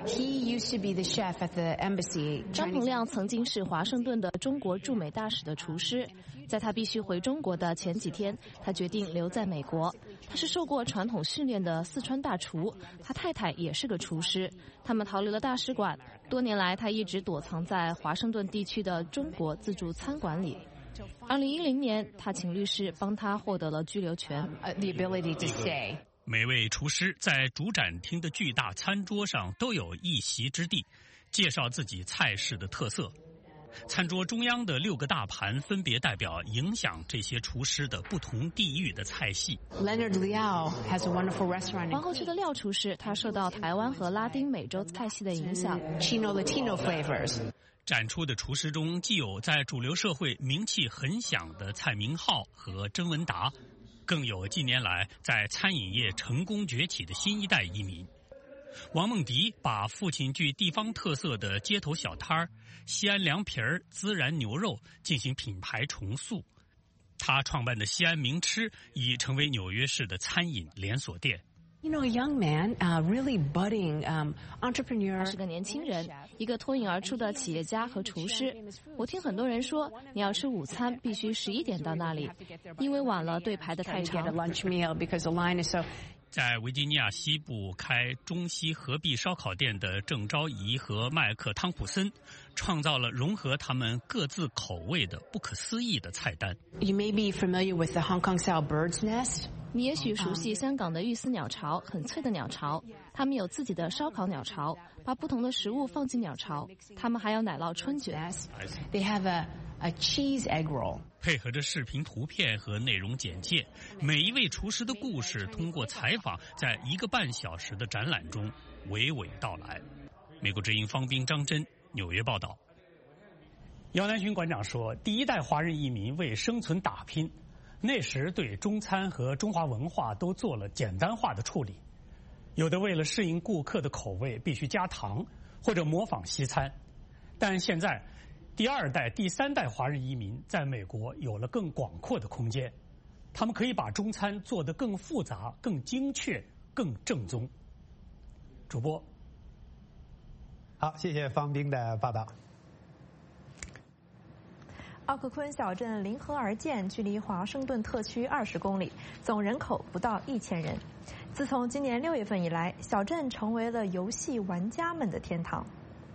张鹏亮曾经是华盛顿的中国驻美大使的厨师，在他必须回中国的前几天，他决定留在美国。他是受过传统训练的四川大厨，他太太也是个厨师。他们逃离了大使馆，多年来他一直躲藏在华盛顿地区的中国自助餐馆里。二零一零年，他请律师帮他获得了居留权。 The ability to stay. 每位厨师在主展厅的巨大餐桌上都有一席之地，介绍自己菜式的特色。餐桌中央的六个大盘分别代表影响这些厨师的不同地域的菜系。 Leonard Liao has a wonderful restaurant. 皇后区的廖厨师，他受到台湾和拉丁美洲菜系的影响。 Chino Latino flavors. 展出的厨师中，既有在主流社会名气很响的蔡明浩和甄文达，更有近年来在餐饮业成功崛起的新一代移民。王梦迪把父亲具地方特色的街头小摊儿西安凉皮儿、孜然牛肉进行品牌重塑。他创办的西安名吃已成为纽约市的餐饮连锁店。 You know, a young man, uh, really budding um, entrepreneur. 他是个年轻人，一个脱颖而出的企业家和厨师。我听很多人说，你要吃午餐必须十一点到那里，因为晚了队排得太长。 在维吉尼亚西部开中西合璧烧烤店的郑昭仪和麦克汤普森，创造了融合他们各自口味的不可思议的菜单。 You may be familiar with the Hong Kong-style bird's nest. 你也许熟悉香港的玉丝鸟巢，很脆的鸟巢。他们有自己的烧烤鸟巢，把不同的食物放进鸟巢。他们还有奶酪春卷。 They have a a cheese egg roll. 配合着视频图片和内容简介，每一位厨师的故事通过采访，在一个半小时的展览中娓娓道来。美国之音方斌、张真，纽约报道。姚南勋馆长说，第一代华人移民为生存打拼，那时对中餐和中华文化都做了简单化的处理，有的为了适应顾客的口味必须加糖，或者模仿西餐。但现在第二代、第三代华人移民在美国有了更广阔的空间，他们可以把中餐做得更复杂、更精确、更正宗。主播， 好，谢谢方斌的报道。 奥克昆小镇临河而建，距离华盛顿特区二十公里，总人口不到一千人。自从今年六月份以来，小镇成为了游戏玩家们的天堂。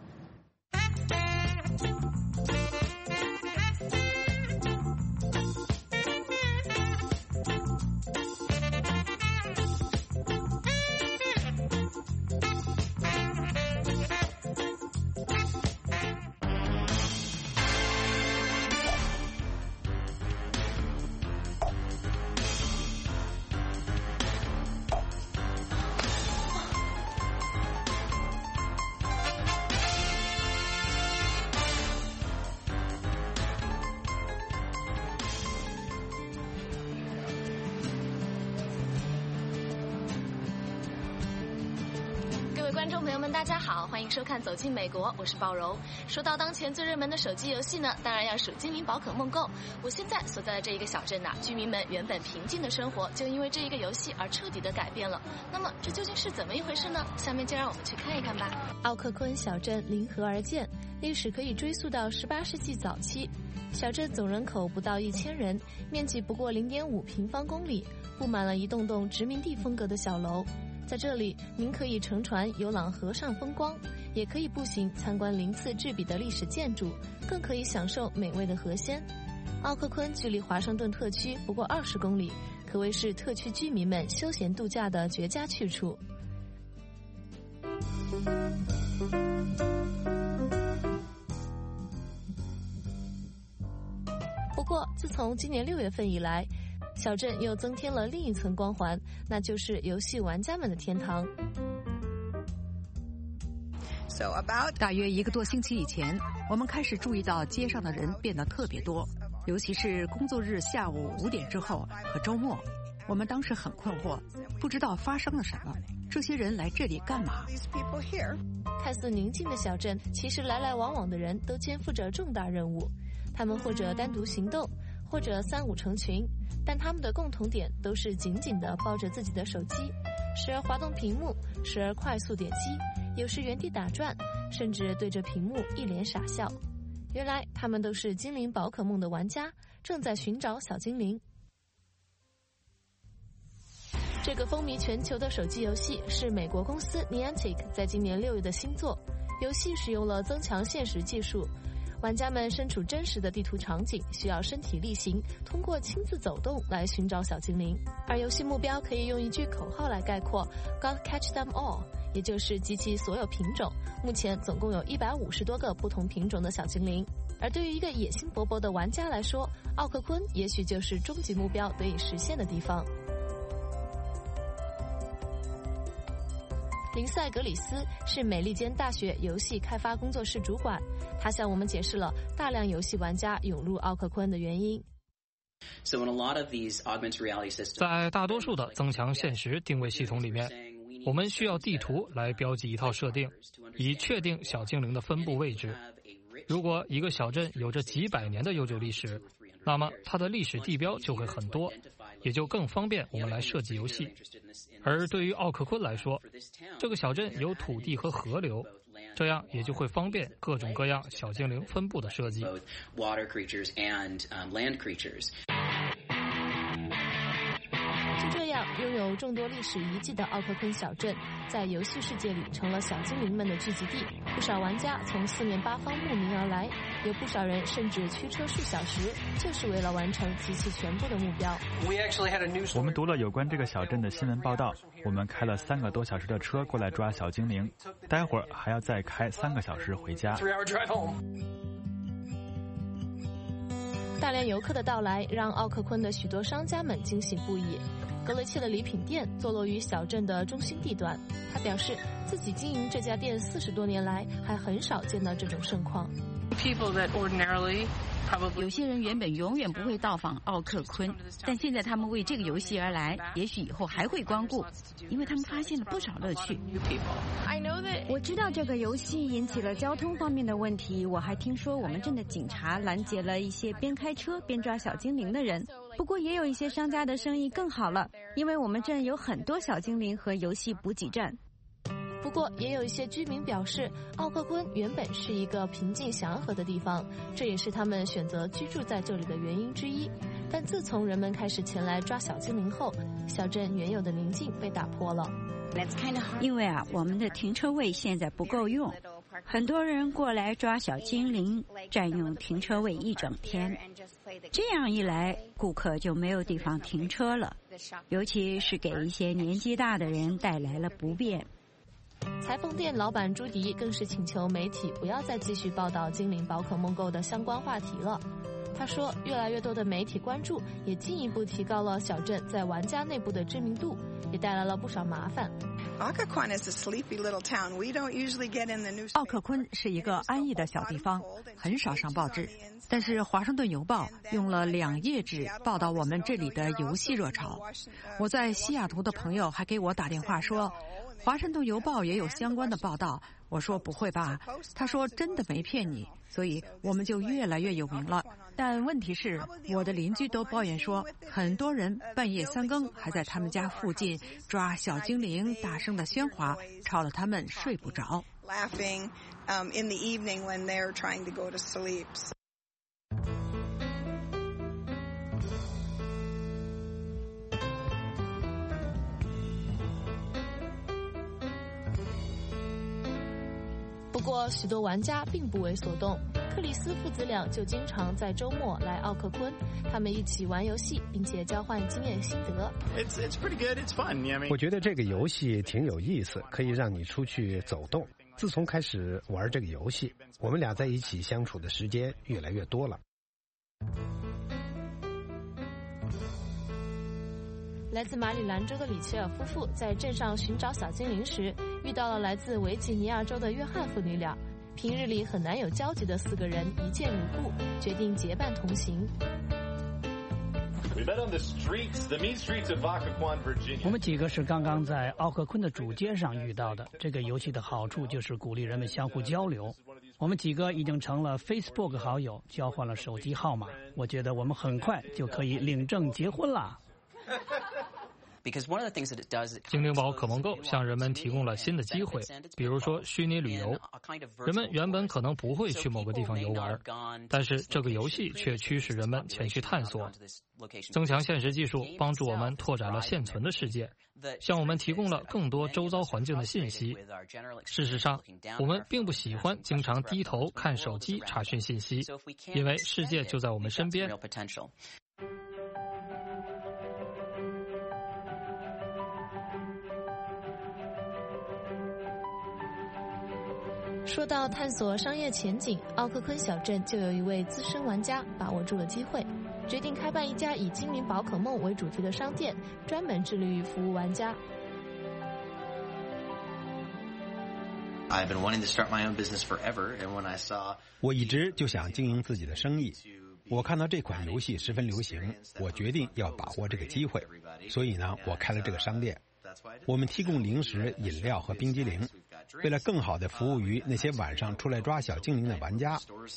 观众朋友们，大家好，欢迎收看《走进美国》，我是鲍柔。说到当前最热门的手机游戏呢，当然要数精灵宝可梦 Go。我现在所在的这一个小镇呐、啊，居民们原本平静的生活就因为这一个游戏而彻底的改变了。那么这究竟是怎么一回事呢？下面就让我们去看一看吧。奥克昆小镇临河而建，历史可以追溯到十八世纪早期。小镇总人口不到一千人，面积不过零点五平方公里，布满了一栋栋殖民地风格的小楼。在这里，您可以乘船游览河上风光，也可以步行参观鳞次栉比的历史建筑，更可以享受美味的河鲜。奥克昆距离华盛顿特区不过二十公里，可谓是特区居民们休闲度假的绝佳去处。不过，自从今年六月份以来，小镇又增添了另一层光环，那就是游戏玩家们的天堂。 大约一个多星期以前，我们开始注意到街上的人变得特别多，尤其是工作日下午五点之后和周末。 我们当时很困惑，不知道发生了什么，这些人来这里干嘛？ 看似宁静的小镇，其实来来往往的人都肩负着重大任务，他们或者单独行动，或者三五成群，但他们的共同点都是紧紧地抱着自己的手机，时而滑动屏幕，时而快速点击，有时原地打转，甚至对着屏幕一脸傻笑。原来他们都是精灵宝可梦的玩家，正在寻找小精灵。这个风靡全球的手机游戏是美国公司 Niantic 在今年六月的新作。游戏使用了增强现实技术，玩家们身处真实的地图场景，需要身体力行，通过亲自走动来寻找小精灵。而游戏目标可以用一句口号来概括 ：Gotta catch them all， 也就是集齐所有品种。目前总共有一百五十多个不同品种的小精灵。而对于一个野心勃勃的玩家来说，奥克昆也许就是终极目标得以实现的地方。林赛格里斯是美利坚大学游戏开发工作室主管，他向我们解释了大量游戏玩家涌入奥克昆的原因。 在大多数的增强现实定位系统里面，我们需要地图来标记一套设定，以确定小精灵的分布位置。如果一个小镇有着几百年的悠久历史，那么它的历史地标就会很多，也就更方便我们来设计游戏。而对于奥克昆来说，这个小镇有土地和河流，这样也就会方便各种各样小精灵分布的设计。 就这样，拥有众多历史遗迹的奥克昆小镇，在游戏世界里成了小精灵们的聚集地。不少玩家从四面八方慕名而来，有不少人甚至驱车数小时，就是为了完成集齐全部的目标。 我们读了有关这个小镇的新闻报道，我们开了三个多小时的车过来抓小精灵，待会儿还要再开三个小时回家。 大量游客的到来让奥克昆的许多商家们惊喜不已。格雷切的礼品店坐落于小镇的中心地段，他表示自己经营这家店四十多年来还很少见到这种盛况。 有些人原本永远不会到访奥克昆，但现在他们为这个游戏而来，也许以后还会光顾，因为他们发现了不少乐趣。 我知道这个游戏引起了交通方面的问题，我还听说我们镇的警察拦截了一些边开车边抓小精灵的人。不过也有一些商家的生意更好了，因为我们镇有很多小精灵和游戏补给站。 不过，也有一些居民表示，奥克昆原本是一个平静祥和的地方，这也是他们选择居住在这里的原因之一。但自从人们开始前来抓小精灵后，小镇原有的宁静被打破了。 因为啊，我们的停车位现在不够用，很多人过来抓小精灵，占用停车位一整天。这样一来，顾客就没有地方停车了，尤其是给一些年纪大的人带来了不便。 裁缝店老板朱迪更是请求媒体不要再继续报道精灵宝可梦购的相关话题了。他说，越来越多的媒体关注，也进一步提高了小镇在玩家内部的知名度，也带来了不少麻烦。 奥克昆是一个安逸的小地方，很少上报纸。但是《华盛顿邮报》用了两页纸报道我们这里的游戏热潮。我在西雅图的朋友还给我打电话说，《华盛顿邮报》也有相关的报道。我说不会吧？他说真的没骗你。所以我们就越来越有名了。但问题是，我的邻居都抱怨说，很多人半夜三更还在他们家附近抓小精灵，大声的喧哗，吵得他们睡不着。 Laughing, um, in the evening when they're trying to go to sleep. 不过，许多玩家并不为所动。克里斯父子俩就经常在周末来奥克昆，他们一起玩游戏，并且交换经验心得。 It's it's pretty good. It's fun. I mean, 我觉得这个游戏挺有意思，可以让你出去走动。自从开始玩这个游戏，我们俩在一起相处的时间越来越多了。 来自马里兰州的里切尔夫妇在镇上寻找小精灵时，遇到了来自维吉尼亚州的约翰父女俩。平日里很难有交集的四个人一见如故，决定结伴同行。 我们几个是刚刚在奥克昆的主街上遇到的。这个游戏的好处就是鼓励人们相互交流。我们几个已经成了 Facebook 好友，交换了手机号码。我觉得我们很快就可以领证结婚了。 精灵宝可梦购向人们提供了新的机会，比如说虚拟旅游。人们原本可能不会去某个地方游玩，但是这个游戏却驱使人们前去探索。增强现实技术帮助我们拓展了现存的世界，向我们提供了更多周遭环境的信息。事实上，我们并不喜欢经常低头看手机查询信息，因为世界就在我们身边。 说到探索商业前景，奥克昆小镇就有一位资深玩家把握住了机会，决定开办一家以精灵宝可梦为主题的商店，专门致力于服务玩家。 我一直就想经营自己的生意，我看到这款游戏十分流行，我决定要把握这个机会，所以呢，我开了这个商店。我们提供零食、饮料和冰激凌。为了更好地服务于那些晚上出来抓小精灵的玩家，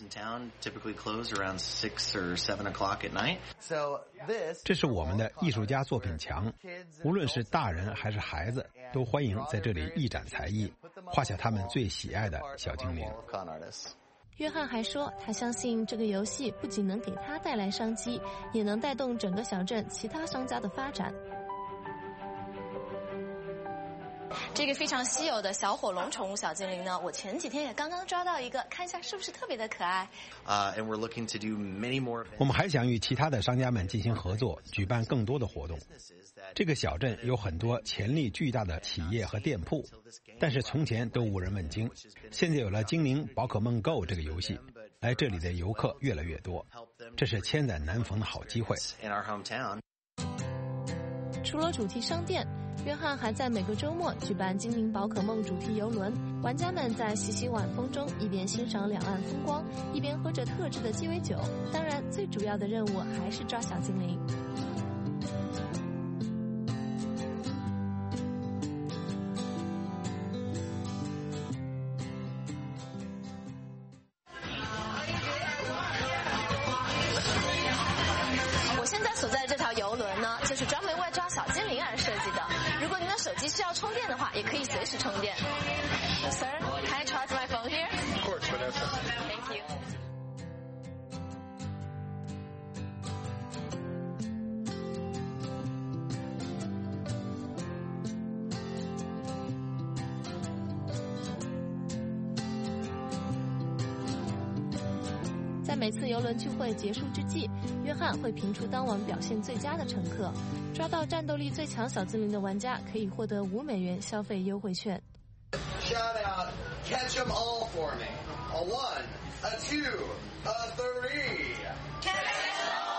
这是我们的艺术家作品墙，无论是大人还是孩子，都欢迎在这里一展才艺，画下他们最喜爱的小精灵。 约翰还说，他相信这个游戏不仅能给他带来商机，也能带动整个小镇其他商家的发展。这个非常稀有的小火龙宠物小精灵呢，我前几天也刚刚抓到一个，看一下是不是特别的可爱。 Uh, and we're looking to do many more. 我们还想与其他的商家们进行合作，举办更多的活动。这个小镇有很多潜力巨大的企业和店铺，但是从前都无人问津。现在有了精灵宝可梦 Go 这个游戏，来这里的游客越来越多，这是千载难逢的好机会。 除了主题商店，约翰还在每个周末举办精灵宝可梦主题游轮，玩家们在习习晚风中一边欣赏两岸风光，一边喝着特制的鸡尾酒。当然，最主要的任务还是抓小精灵。我现在所在的这条游轮呢，就是专门为抓小精灵而设计的。如果您的手机需要充电的话，也可以随时充电。Sir, can I charge my phone here? Of course, Vanessa. Thank you. 在每次邮轮聚会结束之际，约翰会评出当晚表现最佳的乘客，抓到战斗力最强小精灵的玩家可以获得五美元消费优惠券。 Shout out, catch them all for me. A one, a two, a three. Catch them all!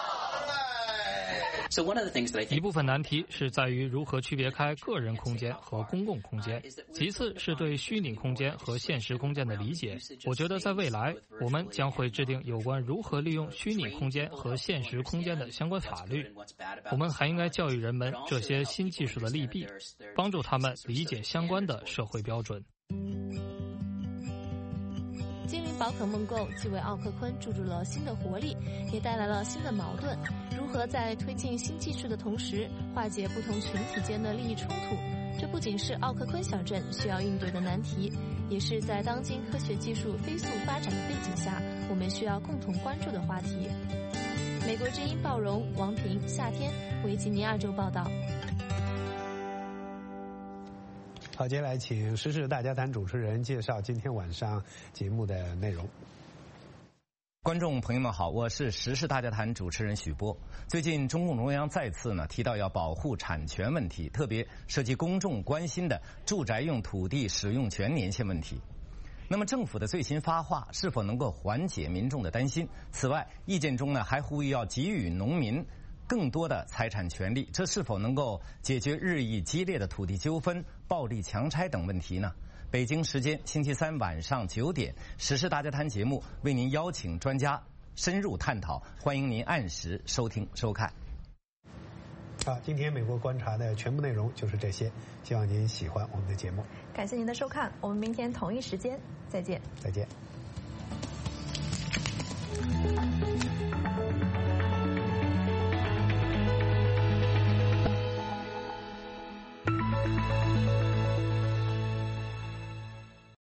一部分难题是在于如何区别开个人空间和公共空间，其次是对虚拟空间和现实空间的理解。我觉得在未来，我们将会制定有关如何利用虚拟空间和现实空间的相关法律。我们还应该教育人们这些新技术的利弊，帮助他们理解相关的社会标准。 精灵宝可梦 Go 既为奥克昆注入了新的活力，也带来了新的矛盾。如何在推进新技术的同时，化解不同群体间的利益冲突？这不仅是奥克昆小镇需要应对的难题，也是在当今科学技术飞速发展的背景下，我们需要共同关注的话题。美国之音鲍荣、王平、夏天，维吉尼亚州报道。 好，接下来请时事大家谈主持人介绍今天晚上节目的内容。 观众朋友们好，我是时事大家谈主持人许波。最近中共中央再次呢提到要保护产权问题，特别涉及公众关心的住宅用土地使用权年限问题。那么政府的最新发话是否能够缓解民众的担心？此外，意见中呢还呼吁要给予农民更多的财产权利，这是否能够解决日益激烈的土地纠纷、暴力强拆等问题呢？北京时间星期三晚上九点，时事大家谈节目为您邀请专家深入探讨，欢迎您按时收听收看。 好，今天美国观察的全部内容就是这些，希望您喜欢我们的节目。 感谢您的收看，我们明天同一时间再见。 再见。